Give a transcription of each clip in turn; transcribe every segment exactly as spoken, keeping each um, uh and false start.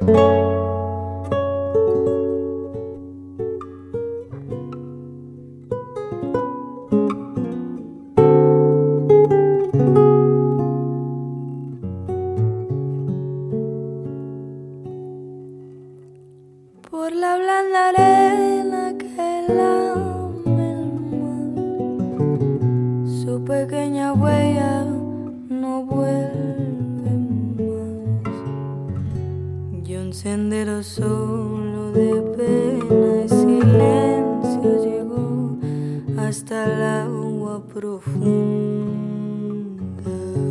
Por la blanda arena que lame el mar, su pequeña huella no vuelve más. Y un sendero solo de pena y silencio llegó hasta el agua profunda.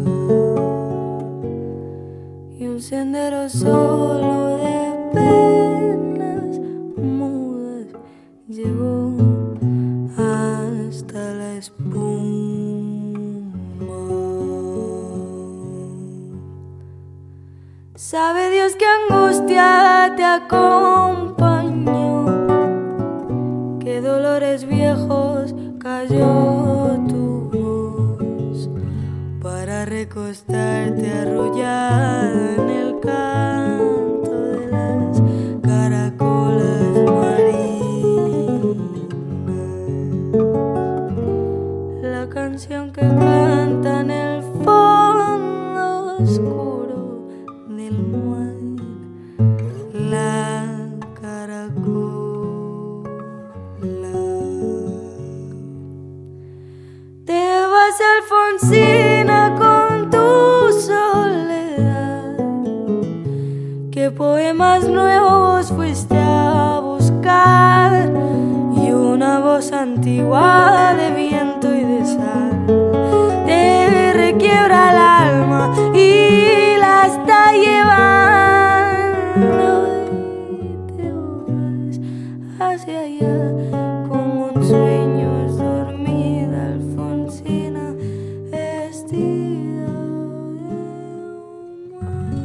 Y un sendero solo de penas mudas llegó hasta la espuma. Sabe Dios que angustia te acompañó, qué dolores viejos cayó tu voz para recostarte arrullada en el canto de las caracolas marinas. La canción que canta en el fondo oscuro del mar, la caracola. Te vas, Alfonsina, con tu soledad. ¿Qué poemas nuevos fuiste a buscar? Y una voz antigua de viento y de sal te requiebra el alma y la está llevando. Y te vas hacia allá como un sueño dormida, Alfonsina, vestida de humano.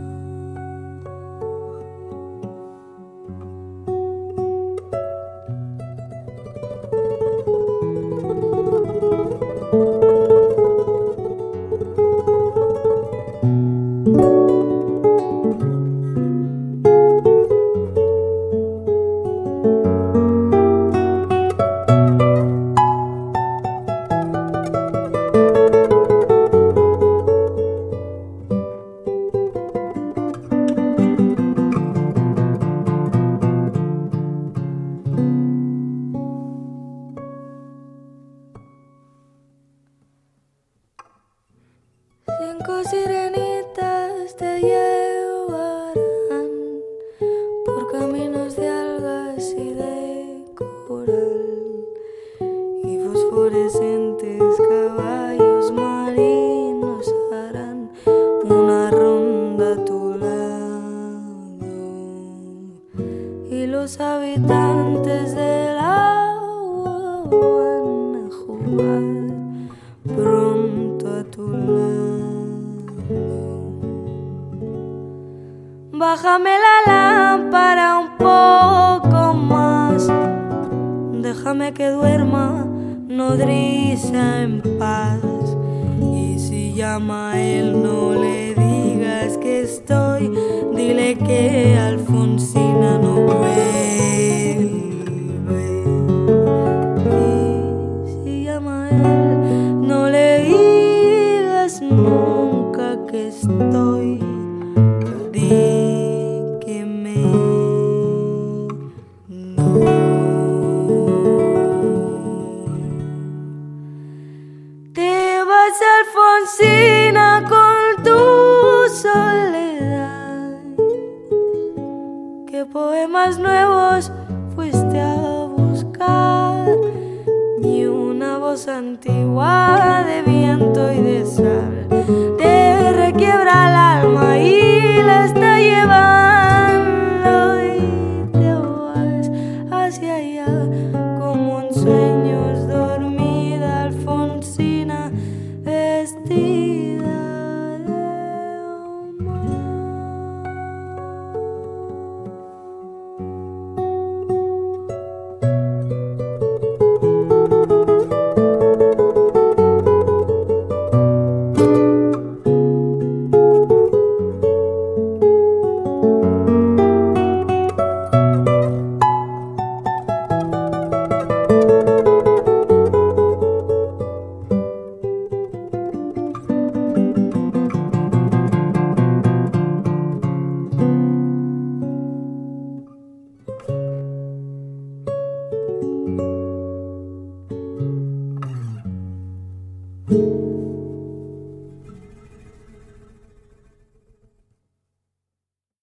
Cinco sirenitas te llevarán por caminos de algas y de coral, y fosforescentes caballos marinos harán una ronda a tu lado, y los habitantes del agua van a jugar pronto a tu lado. Bájame la lámpara un poco más, déjame que duerma nodriza en paz. Y si llama a él, no le digas que estoy, dile que Alfonsina no vuelve. Y si llama a él, no le digas nunca que estoy, di que me no. Te vas, Alfonsina, con tu soledad. ¿Qué poemas nuevos fuiste a buscar? Y una voz antigua de viento y de sal